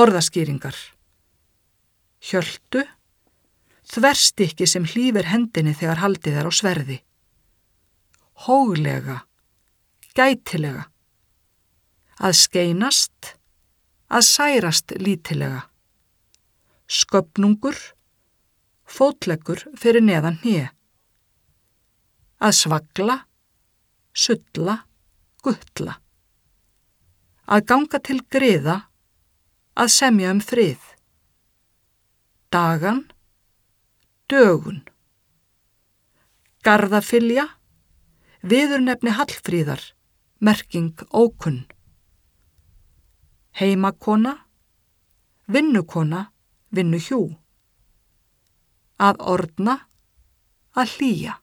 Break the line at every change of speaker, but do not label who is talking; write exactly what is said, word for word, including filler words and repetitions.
Orðaskýringar. Hjöltu, þverstykki sem hlífir hendinni þegar haldið er á sverði. Hóglega, gætilega. Að skeinast, að særast lítilega. Sköfnungur, fótleggur fyrir neðan hné. Að svagla, sulla, guttla. Að ganga til griða, að semja um frið. Dagan, dögun. Garðafylja, viðurnefni Hallfríðar, merking ókunn. Heimakona, vinnukona, vinnuhjú. Að orna, að hlýja.